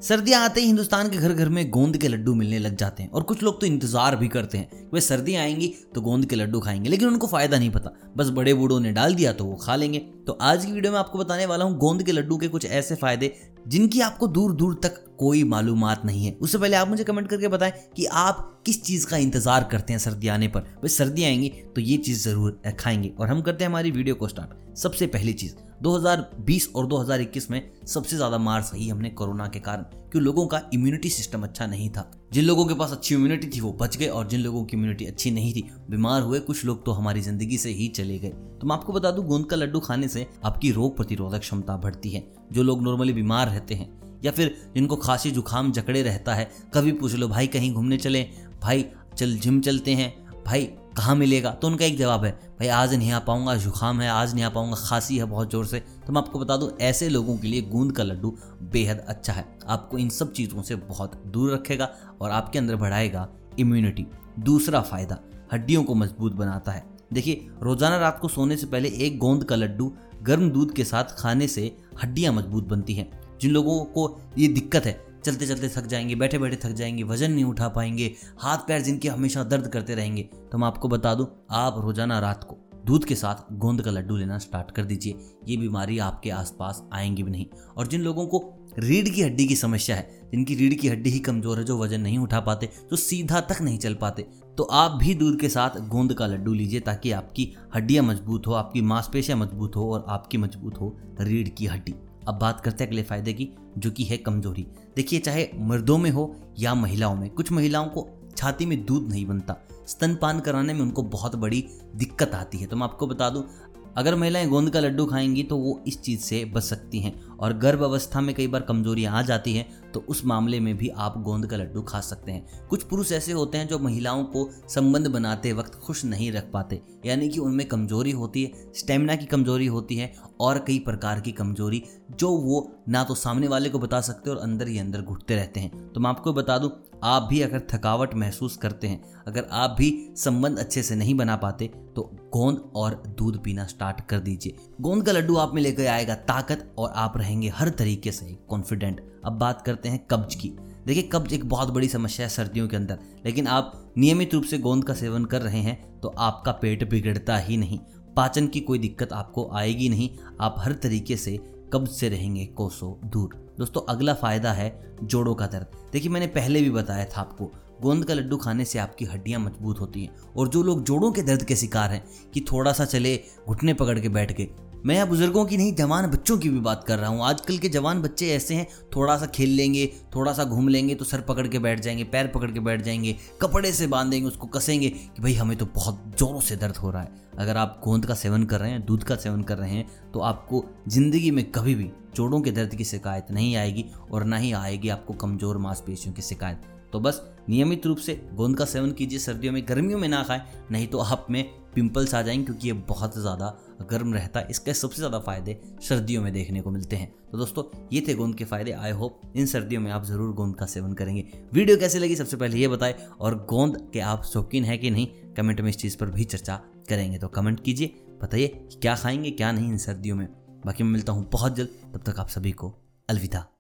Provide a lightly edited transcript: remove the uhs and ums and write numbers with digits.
सर्दियां आते ही हिंदुस्तान के घर घर में गोंद के लड्डू मिलने लग जाते हैं और कुछ लोग तो इंतजार भी करते हैं कि भाई सर्दियां आएंगी तो गोंद के लड्डू खाएंगे, लेकिन उनको फायदा नहीं पता, बस बड़े बूढ़ों ने डाल दिया तो वो खा लेंगे। तो आज की वीडियो में आपको बताने वाला हूं गोंद के लड्डू के कुछ ऐसे फायदे जिनकी आपको दूर दूर तक कोई मालूमात नहीं है। उससे पहले आप मुझे कमेंट करके बताएं कि आप किस चीज का इंतजार करते हैं सर्दी आने पर। भाई सर्दी आएंगी तो ये चीज जरूर खाएंगे। और हम करते हैं हमारी वीडियो को स्टार्ट। सबसे पहली चीज, 2020 और 2021 में सबसे ज्यादा मार सही हमने कोरोना के कारण, क्योंकि लोगों का इम्यूनिटी सिस्टम अच्छा नहीं था। जिन लोगों के पास अच्छी इम्यूनिटी थी वो बच गए और जिन लोगों की इम्यूनिटी अच्छी नहीं थी बीमार हुए। कुछ लोग तो हमारी जिंदगी से ही चले गए। तो मैं आपको बता दूं, गोंद का लड्डू खाने से आपकी रोग प्रतिरोधक क्षमता बढ़ती है। जो लोग नॉर्मली बीमार रहते हैं या फिर जिनको खांसी जुकाम जकड़े रहता है, कभी पूछ लो भाई कहीं घूमने चले, भाई चल जिम चलते हैं, भाई कहाँ मिलेगा, तो उनका एक जवाब है भाई आज नहीं आ पाऊंगा, जुकाम है, आज नहीं आ पाऊंगा, खांसी है बहुत जोर से। तो मैं आपको बता दूं, ऐसे लोगों के लिए गोंद का लड्डू बेहद अच्छा है। आपको इन सब चीज़ों से बहुत दूर रखेगा और आपके अंदर बढ़ाएगा इम्यूनिटी। दूसरा फायदा, हड्डियों को मजबूत बनाता है। देखिए, रोजाना रात को सोने से पहले एक गोंद का लड्डू गर्म दूध के साथ खाने से हड्डियां मजबूत बनती हैं। जिन लोगों को ये दिक्कत है, चलते चलते थक जाएंगे, बैठे बैठे थक जाएंगे, वजन नहीं उठा पाएंगे, हाथ पैर जिनके हमेशा दर्द करते रहेंगे, तो मैं आपको बता दूं, आप रोजाना रात को दूध के साथ गोंद का लड्डू लेना स्टार्ट कर दीजिए। ये बीमारी आपके आसपास आएंगी भी नहीं। और जिन लोगों को रीढ़ की हड्डी की समस्या है, जिनकी रीढ़ की हड्डी ही कमजोर है, जो वजन नहीं उठा पाते, जो सीधा तक नहीं चल पाते, तो आप भी दूध के साथ गोंद का लड्डू लीजिए ताकि आपकी हड्डियां मजबूत हो, आपकी मांसपेशियां मजबूत हो और आपकी मजबूत हो रीढ़ की हड्डी। अब बात करते हैं अगले फायदे की, जो कि है कमजोरी। देखिए, चाहे मर्दों में हो या महिलाओं में, कुछ महिलाओं को छाती में दूध नहीं बनता, स्तनपान कराने में उनको बहुत बड़ी दिक्कत आती है। तो मैं आपको बता दूं, अगर महिलाएं गोंद का लड्डू खाएंगी तो वो इस चीज़ से बच सकती हैं। और गर्भ अवस्था में कई बार कमजोरियां आ जाती हैं, तो उस मामले में भी आप गोंद का लड्डू खा सकते हैं। कुछ पुरुष ऐसे होते हैं जो महिलाओं को संबंध बनाते वक्त खुश नहीं रख पाते, यानी कि उनमें कमजोरी होती है, स्टेमिना की कमजोरी होती है और कई प्रकार की कमजोरी जो वो ना तो सामने वाले को बता सकते और अंदर ही अंदर घुटते रहते हैं। तो मैं आपको बता दूं, आप भी अगर थकावट महसूस करते हैं, अगर आप भी संबंध अच्छे से नहीं बना पाते, तो गोंद और दूध पीना स्टार्ट कर दीजिए। गोंद का लड्डू आप में लेकर आएगा ताकत और आप रहेंगे हर तरीके से कॉन्फिडेंट। अब बात करते हैं कब्ज की। देखिए, कब्ज एक बहुत बड़ी समस्या है सर्दियों के अंदर, लेकिन आप नियमित रूप से गोंद का सेवन कर रहे हैं तो आपका पेट बिगड़ता ही नहीं, पाचन की कोई दिक्कत आपको आएगी नहीं, आप हर तरीके से कब्ज से रहेंगे कोसों दूर। दोस्तों, अगला फायदा है जोड़ों का दर्द। देखिए, मैंने पहले भी बताया था आपको, गोंद का लड्डू खाने से आपकी हड्डियां मजबूत होती हैं। और जो लोग जोड़ों के दर्द के शिकार हैं कि थोड़ा सा चले घुटने पकड़ के बैठ गए, मैं यहाँ बुजुर्गों की नहीं, जवान बच्चों की भी बात कर रहा हूँ। आजकल के जवान बच्चे ऐसे हैं, थोड़ा सा खेल लेंगे, थोड़ा सा घूम लेंगे तो सर पकड़ के बैठ जाएंगे, पैर पकड़ के बैठ जाएंगे, कपड़े से बांधेंगे, उसको कसेंगे कि भाई हमें तो बहुत जोरों से दर्द हो रहा है। अगर आप गोंद का सेवन कर रहे हैं, दूध का सेवन कर रहे हैं, तो आपको जिंदगी में कभी भी जोड़ों के दर्द की शिकायत नहीं आएगी और ना ही आएगी आपको कमजोर मांसपेशियों की शिकायत। तो बस नियमित रूप से गोंद का सेवन कीजिए सर्दियों में। गर्मियों में ना खाएं, नहीं तो आप में पिंपल्स आ जाएंगे, क्योंकि ये बहुत ज़्यादा गर्म रहता है। इसके सबसे ज़्यादा फायदे सर्दियों में देखने को मिलते हैं। तो दोस्तों, ये थे गोंद के फायदे। आई होप इन सर्दियों में आप ज़रूर गोंद का सेवन करेंगे। वीडियो कैसी लगी सबसे पहले ये बताएं, और गोंद के आप शौकीन हैं कि नहीं, कमेंट में इस चीज़ पर भी चर्चा करेंगे। तो कमेंट कीजिए, बताइए क्या खाएंगे क्या नहीं इन सर्दियों में। बाकी मैं मिलता हूँ बहुत जल्द, तब तक आप सभी को अलविदा।